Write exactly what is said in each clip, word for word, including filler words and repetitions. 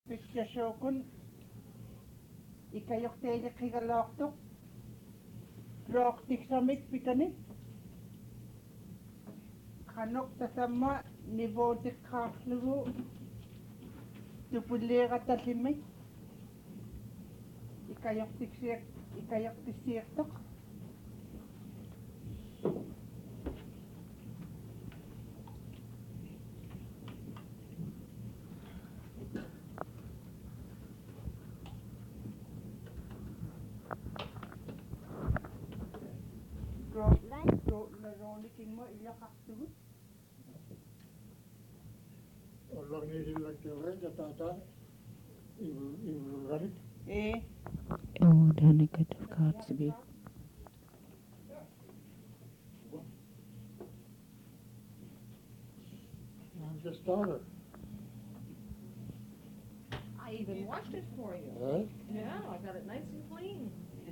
Pikkasukun ikayokteiliqigalaartuq roortiksamik pikani qanuq tasamma nivuutiqqaarlugu tupulliiqatallimik ikayoktiksiiq ikayoktissiirtoq rootlain rootlaroonikinma illaqartugut Ollangnisillankiureja tata ivulgarit ee Oh, Danica of Cardsby. I'm just started. I even washed it for you. Eh? Yeah, I got it nice and clean.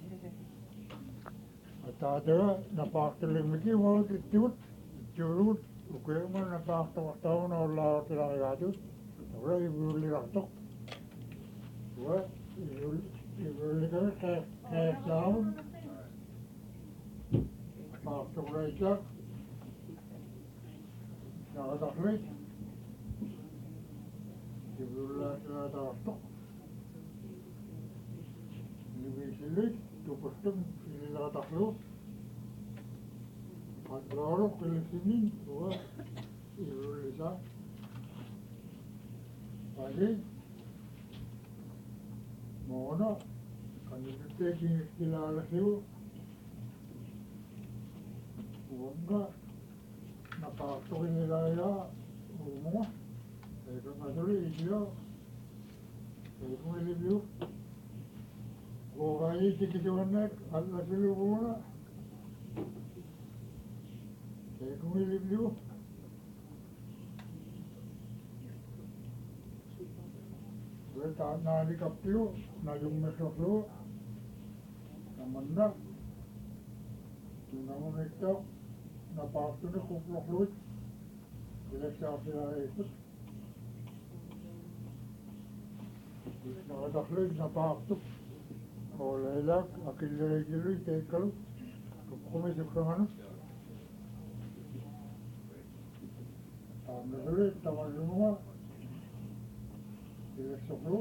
Tata napaartulimiki vuolittiut tiurut ukeema napaartavartauna ollaartilarigaatut ura ivullilartoq ua ivul ivullikare qeeqlaavun paartuqulaitaq naqatarlit ivullaatilaataartoq niviisillit tupustum ililaqatarluut qanraaruq qilissinin ua ivullisa ali moona qanilutteekiiskilaalasiu uanga naqaartuqinilaayaa uumunga eikangasuli isio eikumiliviu Gogayitikisuannek allasiluguuna eikumiliviu ue taanaalikappiu najummissorluu namanna tunamumittoq napaartuni quplorluit ileksaarsilaareissut naqatarluit napaartuk Oleilak akillerikilu teekkalu tuqqumisuksanganu taannusuli tavallunua ileksorlu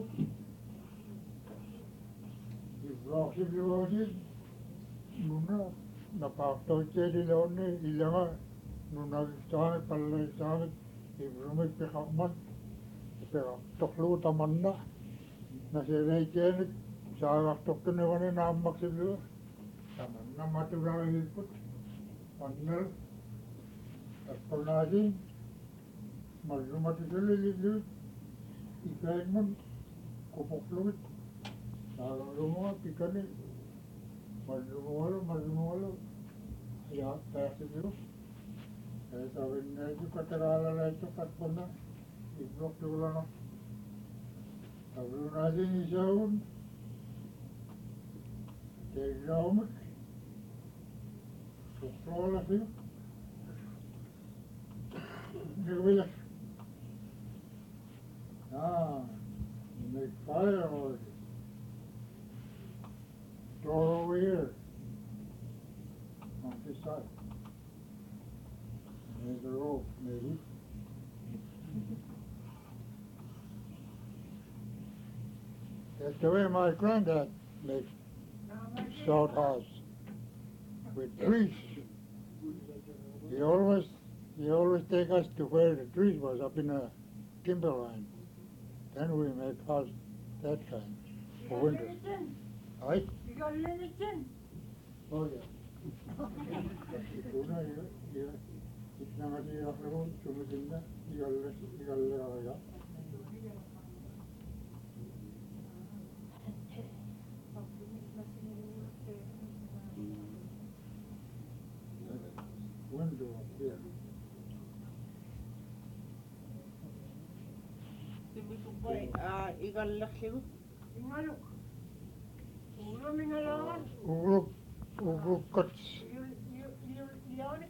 ivvaarsiluasit nuna napaartoitteelileonni illanga nunagistaanit palleistaanit ivlumik piqarman peqartorluu tamanna naseneiteenik saagartortunivani naammaksillu tamanna matulariipput annal tappanaasin mallumatisuli ikainmun kupoqlugit saagarlumua pikani mallumugalu mallumugalu ya pääsillu eetavinneeju kataraalalaittu katpunna ibloktuulana tavlunaasin isaun Teilaumat suklaalasia nirvilas ah make fire oil throw over here on this side there's the rope maybe that's the way my granddad makes salt house with trees. He always he always take us to where the trees was up in the timberline. Then we make house that kind for winter. Right? You got Littleton? Oh yeah. Kuna ya ya itna mati afro sumutinda igalle igalle aya. Window up there. Timitukpai ah igallaqsigu ingaluk uulumingalaagan Ugruk ugrukats Leonik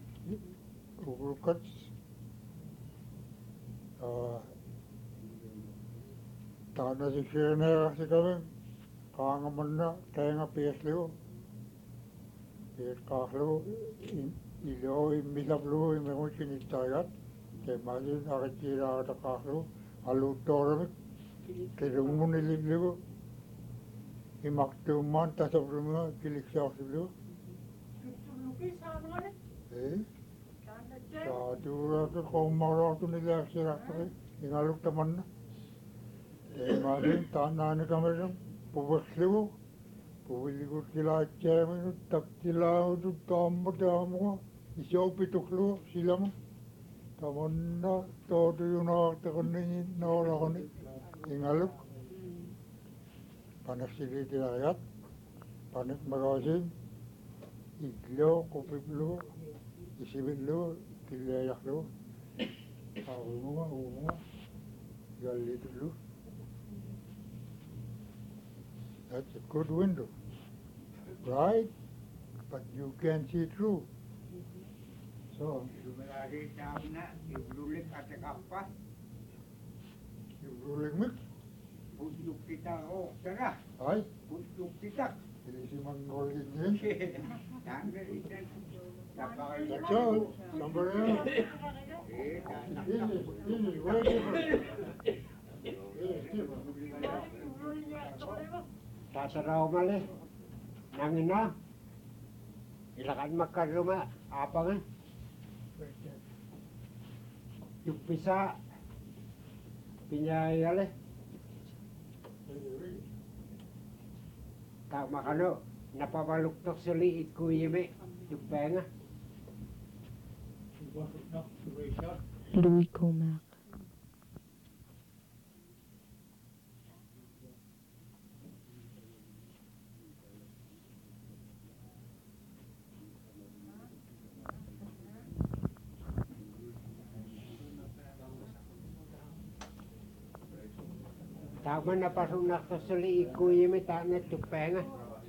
ugrukats uh Tana si Sirene kasi kami, kangaman na, kaya nga piesliw. Pies kakliw, ilo, imisapliw, imengon sinitayat. Kaya masin, akitira kata kakliw, alutorami, kirungun ililiw. Imaktuman, tasapluman, kiliksaksiliw. Lukis sa mga Eh, Sana dyan. sa duratu kung maratu nila sirakari, ingaluk taman na. Eh, masin, tanani kami rin, pubasliw. Puwilikot sila at siyamin, tak sila, tamad mo, isaw pituklo sila mo. Taman na, todo yung nakakatakan ninyo, nakakatakan ninyo, ingaluk. Panas sila tinayat, panik magasin, iglo, kupiplo, isibitlo, tilayaklo. Ako mo nga, ako mo nga, galitlo. That's a good window, right? But you can see through. So, Lumalari tao na, iblulik at kappa, you ruling mix, putluk kita, oh, tara, ay, putluk kita. hindi si Manggol yun. Tangga itan, tapakal That's all, number eight. eh, tangga. This is, this is way different. This is different. Tataraw mali, nangina, ilakan magkaruma, apangan. Yung pisa, pinyayali, tama kano, napabaluktok sa liit ko yime, yung penga. Louis Comac. Tama na pasunak to sa liit ko yime, tama yung penga.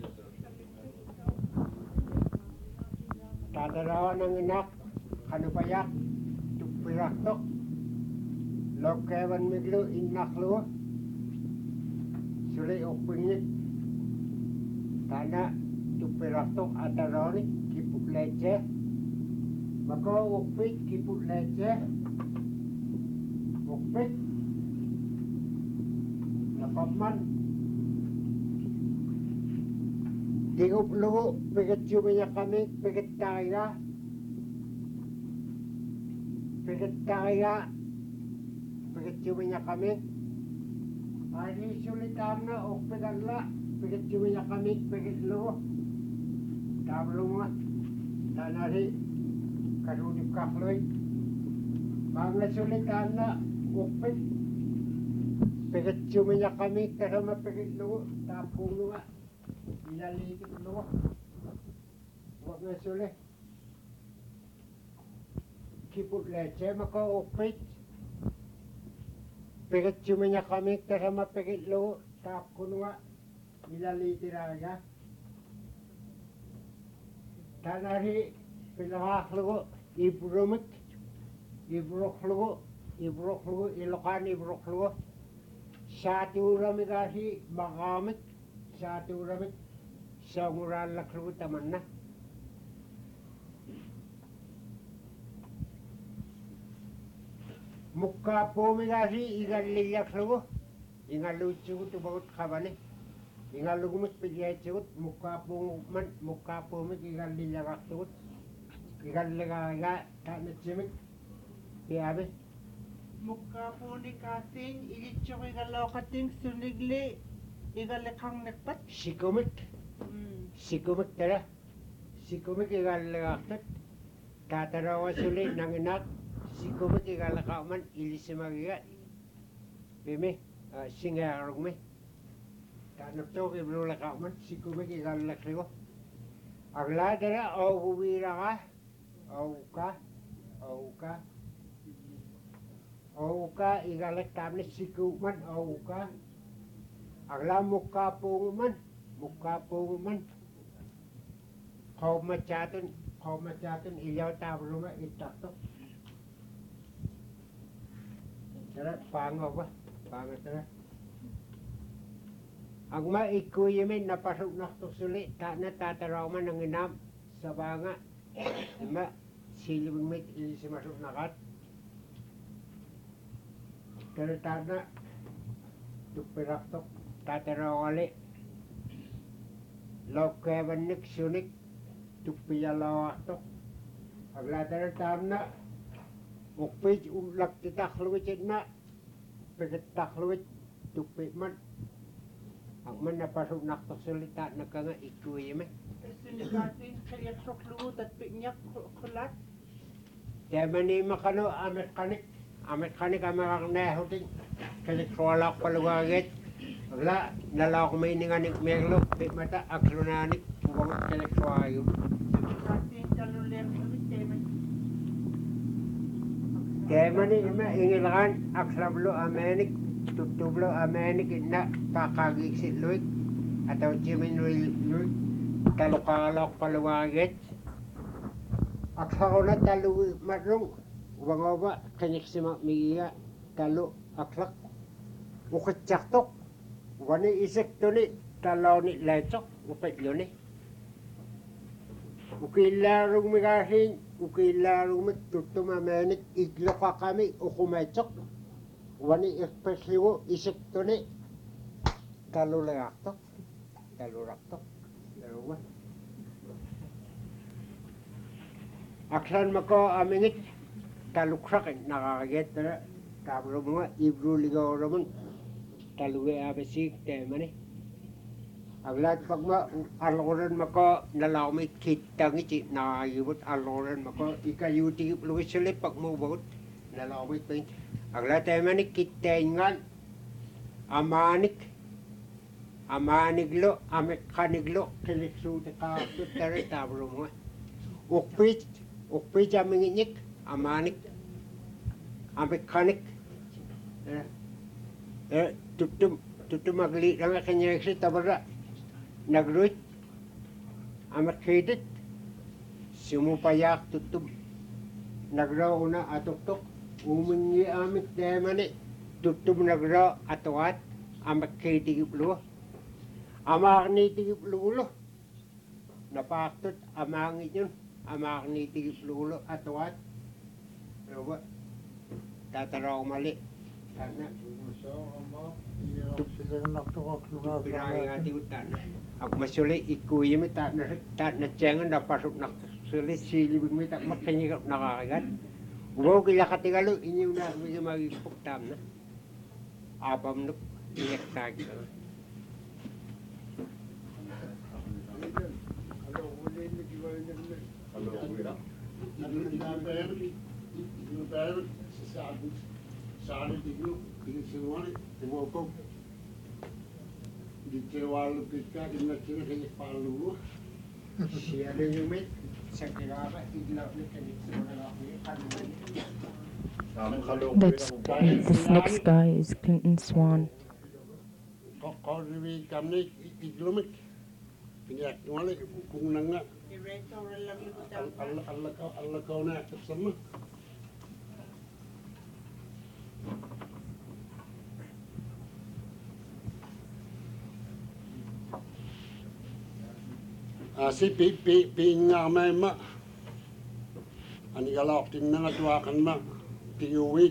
Tatarawan ng inak, kano pa yak, tupiraktok. Lokewan miglo, inaklo. Suli upingit. Tana, tupiraktok, ataroni, kipuk leche. Mako upit, kipuk leche. Upit. Napaman. Digup lugo, pigat sumanya kami, pigat kaya. Pigat kaya. Pigat sumanya kami. Ani sulitan na, o pigat la. Pigat sumanya kami, pigat lugo. Tablo nga. Tanari, karunip kakloy. Mga sulitan na, o pig. Pigat sumanya kami, kasama pigat lugo. Tapong nga. Inalitik luwa. Huwag nga suli. Kipot leche, maka-upit. Pigit sumanya kami, kasama pigit luwa. Tapon nga. Inalitik raga. Tanari, pinahak luwa. Ibrumik. Ibrok luwa. Ibrok luwa. Ilokan ibrok luwa. Satu rami kasi makamit. Satu rami. Sa nguran laklu taman na. Mukha po mi kasi igalilak lugo. Ingalutsukot ubagot kabane. Ingalugumot pigyaytsukot. Mukha po man. Mukha po mi igalilak sugot. Igalilak tanat simik. Piyabe. Mukha po ni Kasing, ilitsyo ko igalokating sunigli, igalikang nakpat. Sikumik. Hmm. Sikumik tala. Sikumik igalilak. Tatarawa suli ng inak. Sikumik igalakaman. Ilisimagigat. Bime. Uh, singarong me. Tanap to ibrulakaman. Sikumik igalilak ligo. Agla dara. O huwira ka. O ka. O ka. O ka. Igalak tamne sikuman. O ka. Agla mukha po man. Mukha po man. Kau macatun, kau macatun ilaw tablo nga itakto. Tara, pangaw ba? Pangaw tara. Ang maikuyamin napasok na suli, ta na tataraw man ng inam sa banga. Ima, silibing mit ilisi masuk nakat. Pero ta na, tupirak tok, tataraw ali. Law kevan nik sunik, tupiyalaw tok. Aglatara tam na, ukpij ulak titakluwit na, pagkatakluwit, tupit man. Ang man napasok na salita na ka nga ikuya man. Sunikatin kaya trokluot at pinyak kulat. Kaya man ni makano amit kanik. Amit kanik ang mga nahuting. Kaya kwalak palawagit. Wala, nalaw ko may ninganik meglo. Di mata aklunanik. Buwangot kaya kwayo. Sunikatin kaluler kami temen. Kaya man ni ima ingilangan aksablo amenik. Tutublo amenik na kakagiksit luit. Atau jimin luit. Talukalok palawagit. Aksa ko na talu marong. Wangoba kanyik si miya talu aklak. Ukit tsak-tok. Wani isik to ni talaw ni lecok. Upit yun ni. Ukilarong migasin. Ukilarong mitutum amenik. Iglo ka kami. Ukumecok. Wani espesliwo isik to ni talu lagaktok. Talu raktok. Dalawa. Aksan mako amingit taluksakin nakakaget na kabro mga ibro ligaw ramon taluwe abesik temani. Aglat pag ma aloran mako nalawmit kitangiti nakakibot aloran mako ikayuti luwisilip pag mubot nalawmit paint. Aglat temani kitengan amanik amaniglo, amekaniglo, kiliksu te kapit tere tabro mo. Ukpit, ukpit aminginik, amanik, amekanik. Eh, eh, tutum, tutum magli lang kanya si tabara. Nagruit, amakidit, sumupayak tutum. Nagraw na atuktok, umingi amik demani, tutum nagraw atawat, amakidit luwa. Amak ni tigip lulo. Napaktot amangit yun. Amak ni tigip lulo atawat. Pero ba? Tataraw mali. Sana. Pinangin nga tiutan. Ako masuli ikuya mi ta na ta na tsengan na pasok na suli silibig mi ta makanyigap nakakagat. Uwaw kila katigalo inyo na may magipuktam na. Abam nuk inektag. Siya rin yung mate, sa kiraba, iglaw ni That's this next guy is Clinton Swan. Kau riwi kami iglumik. Pinyak wala kung nanga Diretso lang yung Allah Allah kau Allah kau na sama. Asi pi pi pi nga mai ma. Ani galak tin nga tuakan ma. Piuwit.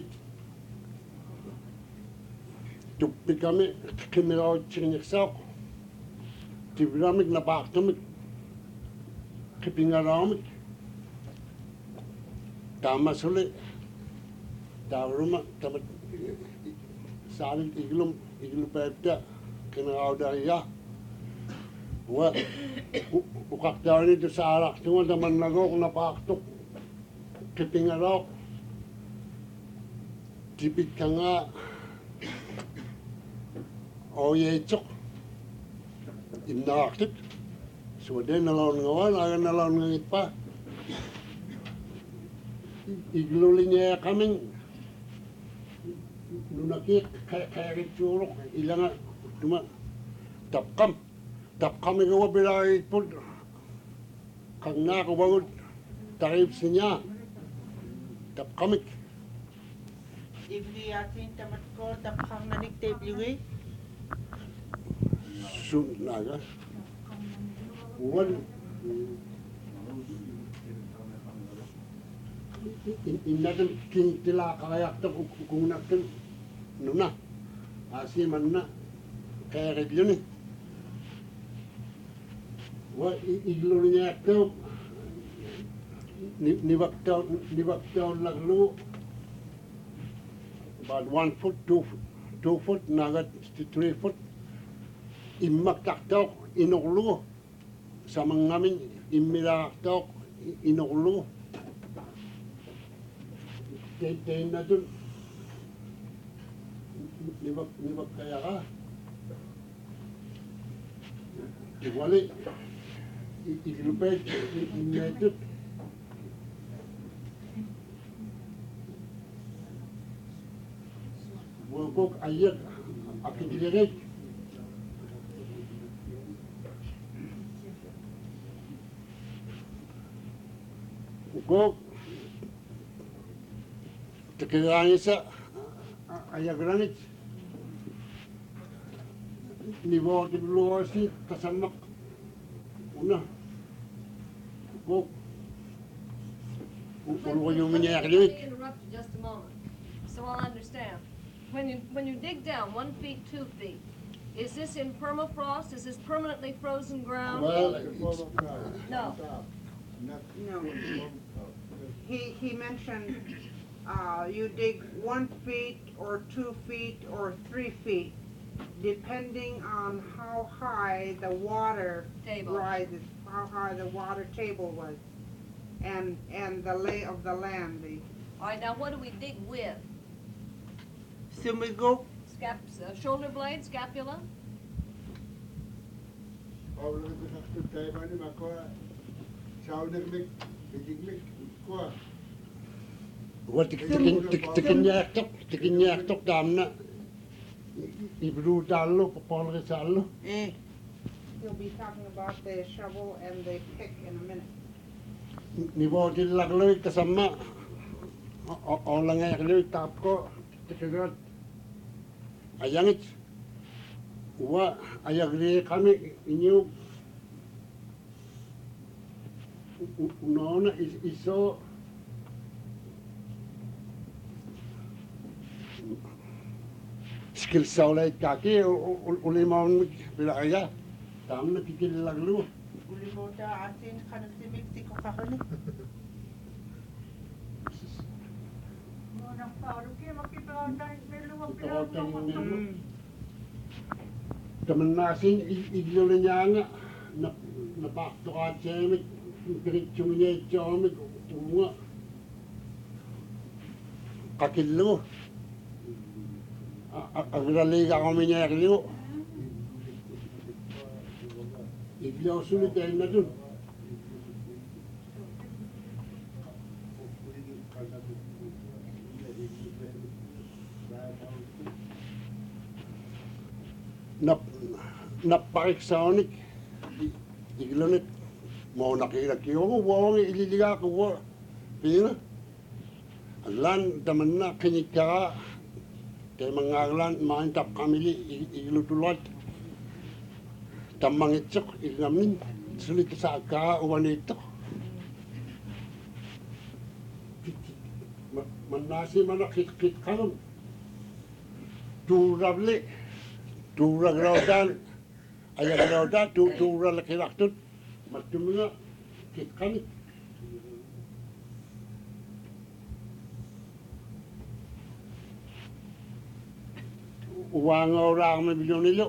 Tupi kami kimiraw chinyaksak. Tibramik na baktamik. Kipingaramik. Tama suli. Tawaruma tamat saling iglum iglum pepta kinaraw daya. Wa ukak daw nito sa arak tungo naman nagok na paktok kipingarok tipid ka nga o yechok imnaktik so din nalaon nga wan agan nalaon nga pa igluli niya kaming nunakik kaya kitsurok ilang nga tuma tapkam Tap kami gawa bilay po kang nakawagod tarif siya tap kami Ibli yatin tamat ko tapkang nanik tebliwi. sun naga wan innakan king tila kayak tak kung nakan nuna asi manna kayak gini wa iglunya tuh ni ni waktu ni waktu lalu about one foot two two foot nagat three foot imak taktok inoklu sama ngamin imiraktok inoklu kaya na dun nibak nibak kaya ka iwali iglupet inetut wukok ayat akidiret wukok tekirangin sa ayat granit nibo kibluosi kasamak una wukok wukok yung minyak Let me limit interrupt you just a moment, so I'll understand. When you, when you dig down one feet, two feet, is this in permafrost? Is this permanently frozen ground? well No. No. He, he mentioned, uh, you dig one feet or two feet or three feet, depending on how high the water Table. rises, how high the water table was, and, and the lay of the land, the All right, now what do we dig with? sumigo, Scap, uh, shoulder blade, scapula? Wat ik tikinyak tok tikinyak tok damna ibru dallo popolre sallo eh. He'll be talking about the shovel and the pick in a minute. ni bo til laglo kasama o lang ay klo tap ko tikigat ayangit wa ayagri kami inyo unona iso skill saulay kaki ulimon bilaya tamna kikil laglo Ulimota asin kanasimik si kakakani. temen nasin iglunya nga na napakto ka chemik kiritsumnya chomik unga kakillo agraliga kami niya kilo iglaw sulit dahil na dun nap napakiksaonik iglonit mau nakilaki ako wawang ililiga ko wa pina alan taman na kinika kay mga alan maintap kamili iglutulot tamang itsok igamin sulit sa ka uwanito manasi manakit kit kanon turable Tura graudan, ayah graudan, tu tura laki laktut, macamnya kit kami. Uang orang mebili nilo,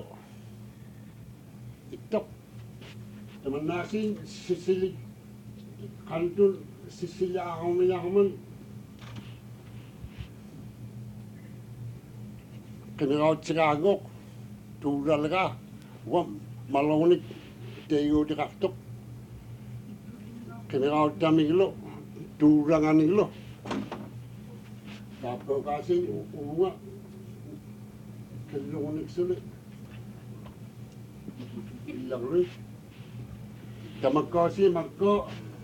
itok, teman nasi sisili kantun sisili aku menyaman. Kena Chicago. Tura laga, wam malonik tayo di kaktok. Kena tamiglo, tura nganiglo. Tapos kasi uwa, kalonik sulit. Ilagri. Tamag kasi magko.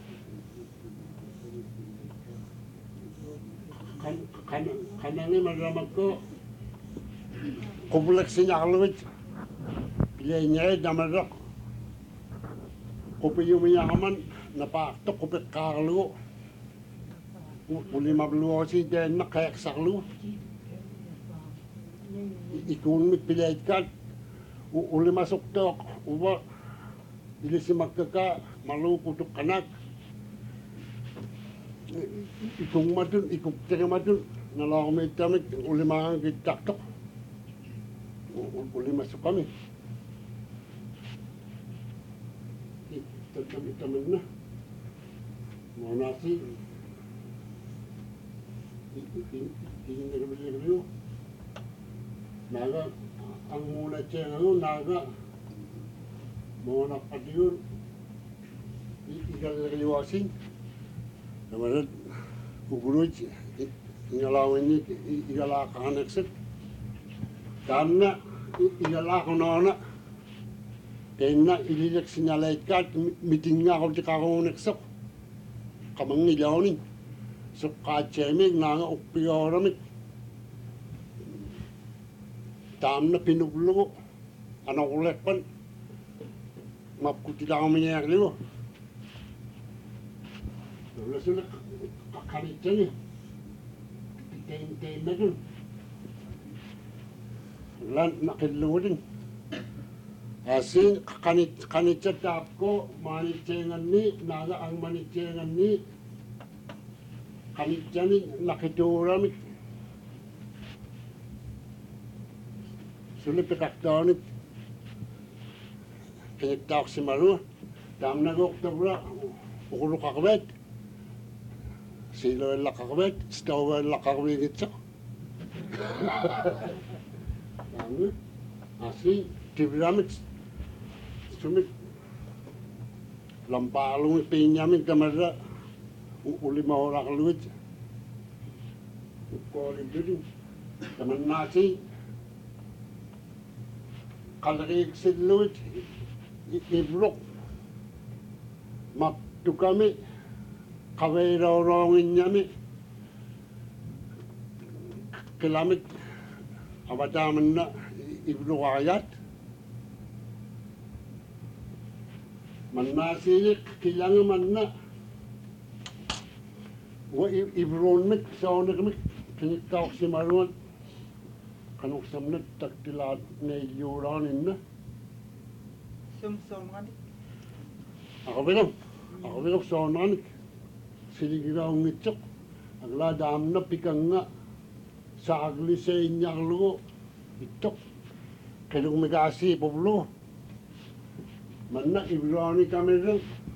Kan kan kanani magramag ko. Kompleks niya kalawit. Pilenya damadok. Kopi yung mayaman napaktok kopi karlo. Uli mabluo si den na kayak saklu. Ikun mit pilay kat. Uli masuk tok. Uwa ili si magkaka malu kutuk kanak. Ikung madun ikuk tere madun nalakamit damit uli mahang kitak tok. Uli masuk kami. Tamit-tamit na. Mga nasi. Hindi nagabili-gabili. Naga, ang muna siya ngayon, naga. Mga nakapatiyon. Ikalaliwasin. Naman, kukulod siya. Ingalawin niya, igalakahan nagsat. Karena, igalakaw na na. Kaya ililak sinalay kat, miting nga ako di kakunik sok. Kamang ilaw ni. So katsemig na nga ukpiyoramik. Tam na pinuglo ko. Ano kulek pan. Mapkuti lang kami niya kaliwa. Wala sila kakalit siya ni. Titayin-tayin na dun. Wala nakiluwa din. Asin kanit kanit sa tap ko manitsengan ni naga ang manitsengan ni kanit ni nakitura mi sulit petaktaw ni kinitaw si Maru dam nagok tabra ukulu kakabet silo la kakabet staw la kakabet itso asin tibramit sumit lampalong pinyamin kamera uli mahora kaluit ukoli birin taman nasi kalakik siluit ibrok maptu kami kawairorongin nyami kilamit abadaman na ibrok ayat Manasilik kilang man na. Wa ibron mit sauna kami kinitaw si Maruan. Kanong samnat taktilat na ilyuranin na. Sumsum nga di. Ako bilang, ako bilang saunan. Siligiraw ngitsok. Agla dam na pikang nga. Sa agli sa inyang lugo. Itok. Kanong megasi poblo. Mana ibrani kami rin.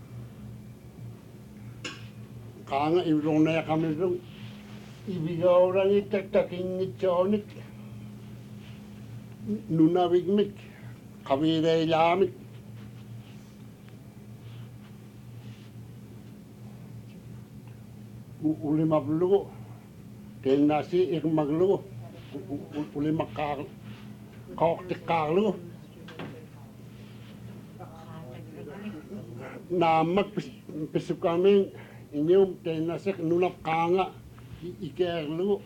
Kanga ibrani kami rin. Ibigaw orang itak-taking itsonik. Nunawigmik. Kawiray lamik. Uli maglugo. Kaya nasi ik maglugo. Uli makakal. Kaktik kaklugo. Namak pisuk kami inyum tenasek nunap kanga ikerlu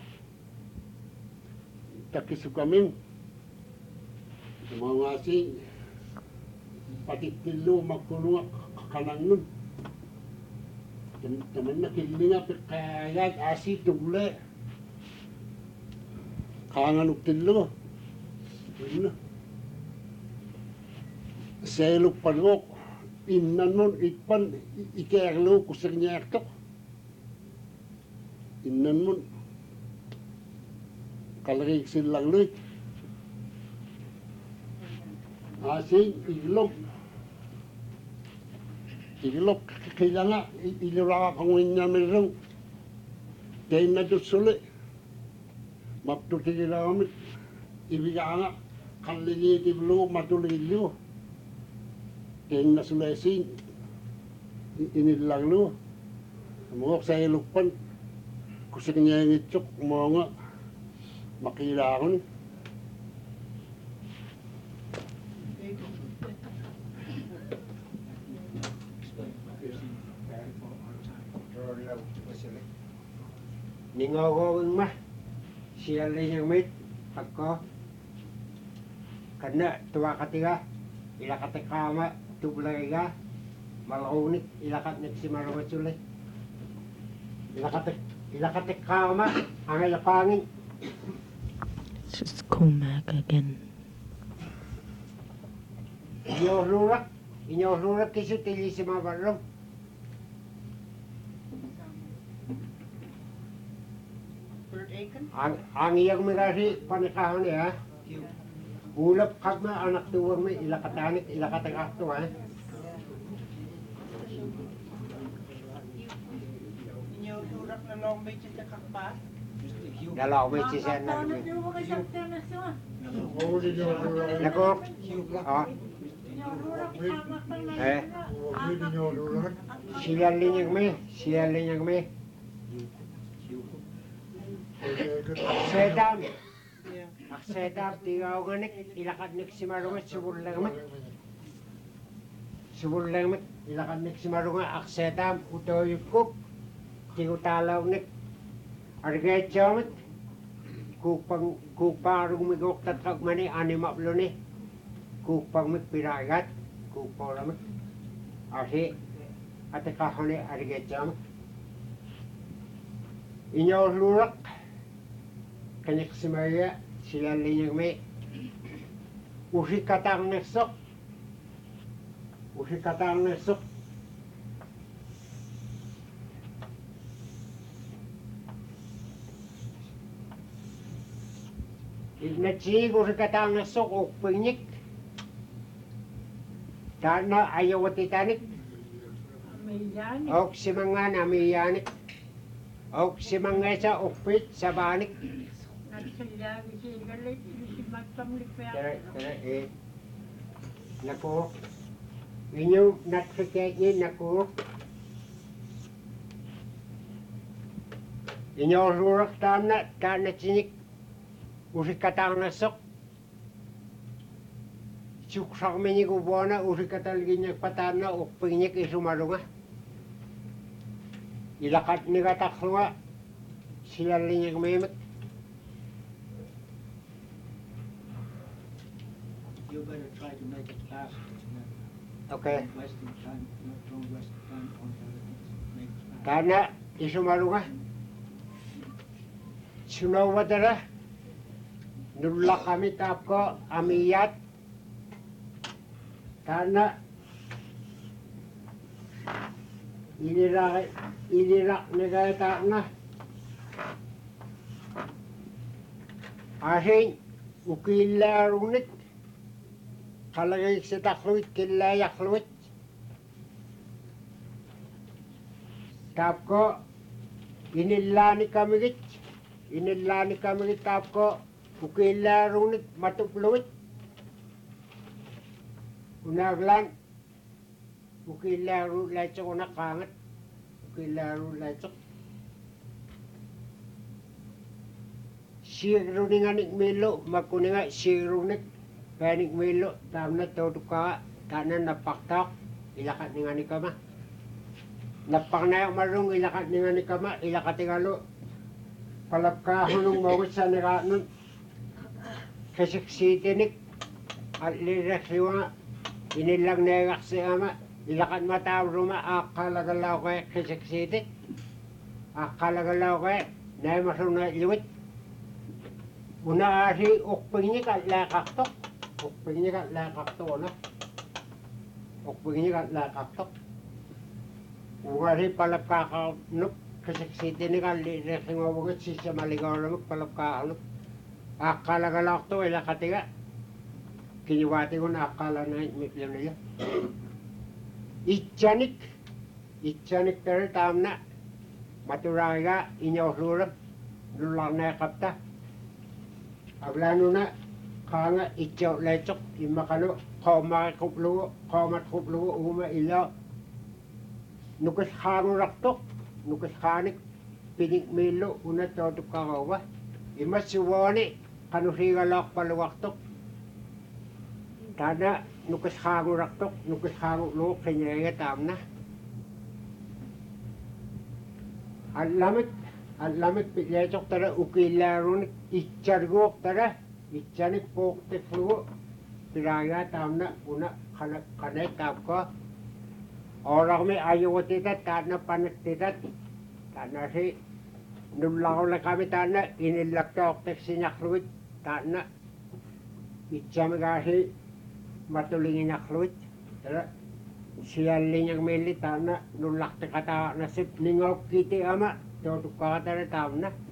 takisuk kami mga si patitilu magkulunga kanang nun teman na kilinga pikayat asi tugle kangan uktilu yun na seluk padok innan mon ikpan ikerlo kusang nyaktok innan mon kalagig silang luy asin iglop iglop kailangan ilura kang winya merong dahil na dusuli maptutigilawamit ibiganga kaliliti blu matulilo dahil na sulesin inilang lu mukok sa ilukpan kusik niya yung itsok mga makila ako ni Ningawawin mah siya lang yung mate pagko kana tuwa katiga ilakate kama tublaga malaunik ilakanik si maramatsuli ilakate ilakate kama angay pangin. Just Comac again. Inyorurak inyorurak kisu tili si mabarong Bert Aiken? ang ang iyang mirasi panikahan niya ulap kagma anak tuwang may ilakatanik ilakatang akto ha. Inyo turak na long beach at kakpa? Dalaw may sisan na kami. Nako, ah, eh, siya linyag may, siya linyag may. Aksedam, aksedam, tigaw ganik, ilakad nik si marungat, subul lang mat. Subul lang mat, ilakad nik si marungat, aksedam, utoy kuk, tigutalaw nik. Argay chamat, kupang kuparong migok tatkag mani animaplo ni, kupang magpiragat, kupalamit. Asi, ate kahone argay chamat. Inyaw lurak, kanyak si Maria, sila linyag may, usi katang nesok, usi katang nesok. Natsigo sa katang na sok pingik. Dana ayaw at titanik. Ok si mga namiyanik. Ok si mga sa ukpit sa banik. Tara, tara eh. Naku. Inyo natkakit niya naku. Inyo rurak tana, tana sinik. Usi katang nasok. Suksak minyik ubona, usi katalginyak patana, ukpinyak isumarunga. Ilakat ni kataksunga, sila linyak memet. You better try to make it fast. Okay. Wasting time, no, don't waste time on other things. Make it fast. Tana, isumarunga. Sunawa dara. Nulak kami tapko amiyat karena inirak inirak negara takna asin ukila runit kalagay sa takluit kilayak luit tapko inilani kami git inilani kami git tapko ukila runit matupluit unaglan ukila runit lecok unak kanget ukila runit lecok siruninganik milo makuninga sirunik panik milo tamna toduka tanan napaktak ilakat ningani kama napaknayak marung ilakat ningani kama ilakat tingalo palapkahunong mawit sa niranon kasiksitinik at lirasiwa inilang negak si ama ilakan mataw ruma akalagalaw kaya kasiksitik akalagalaw kaya na masuna liwit una asi ukpingnya kat lakaktok ukpingnya kat lakaktok na ukpingnya kat lakaktok una asi palapkakanok kasiksitinik at lirasiwa wakit sisa maligaw ramag palapkakanok akala-galak to ila katiga kiniwati ko na akala na mitlam nila itchanik itchanik tere tamna maturaga inyaw suram lulang na kapta aglano na kanga itchaw lecok imakano koma kuplugo koma kuplugo uma ila nukas kano raktok nukas kanik pinik milo una totup kakawa imasuwani kanu sigalak paluwaktok tada nukas hangu raktok nukas hangu luok kanyaya tamna alamit alamit pilyacok tada ukilarun ichargok tada ichanik poktek luo piraya tamna una kana kana tapko. Orang me ayu titat tanah panas titat tanah si nulaw na kami tanah inilak tok tek sinakluit tanah itsam kasi matulingin nakluit tara siyaling yang meli tanah nulak te kata nasib ningok kiti ama tutuk kata na tamna